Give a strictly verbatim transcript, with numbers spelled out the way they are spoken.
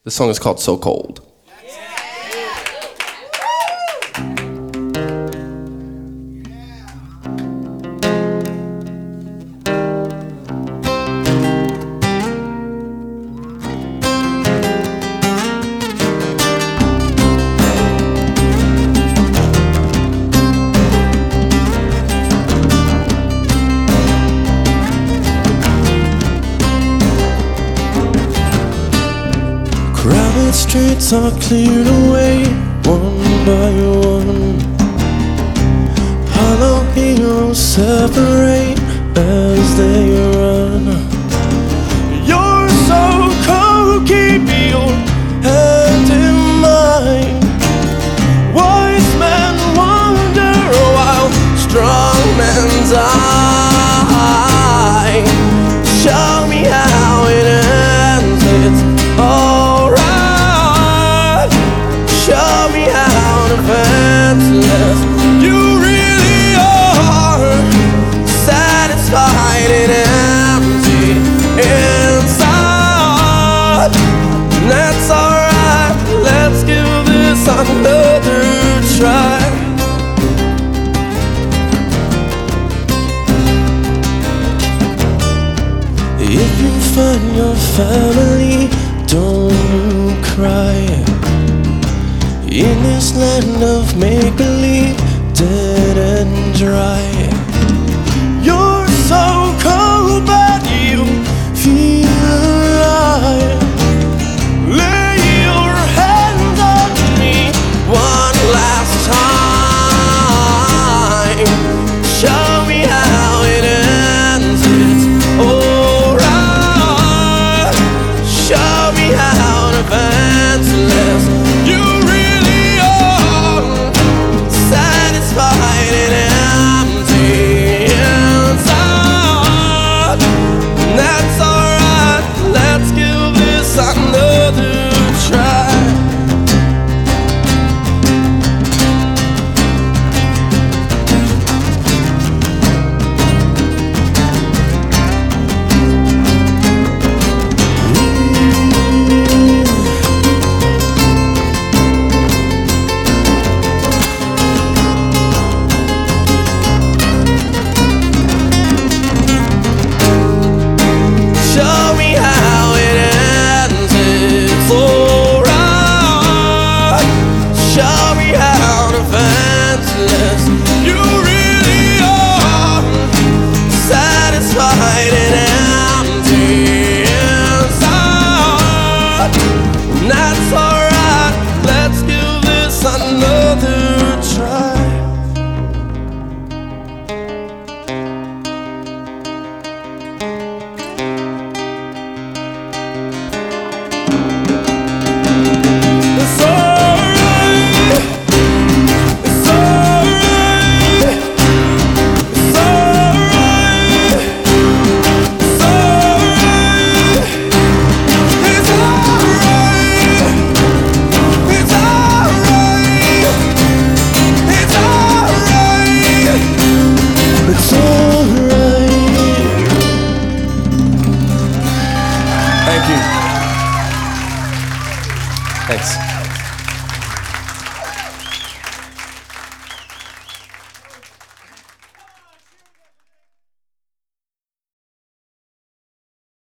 The song is called So Cold. Crowded streets are cleared away, one by one. Hollow heroes separate as they run. You're so cold, keep your hand in mine. Wise men wonder while strong men die. Show me how it ends, it's alright. Show me how defenseless you really are. Satisfied and empty inside. That's alright, let's give this another try. If you find your family, don't you cry. In this land of make-believe, dead and dry. You're so cold, but you feel alive. Lay your hands on me one last time. Show me how it ends, it's alright. Show me how defenseless you really are. Satisfied and empty inside. That's alright, let's give this another try. Show me how it ends, it's alright. Show me how defenseless you really are. Satisfied and empty inside. That's alright, let's give this another try. It's alright, it's alright, it's alright, it's alright, it's alright, it's alright, it's alright, it's alright. Thank you. Thanks.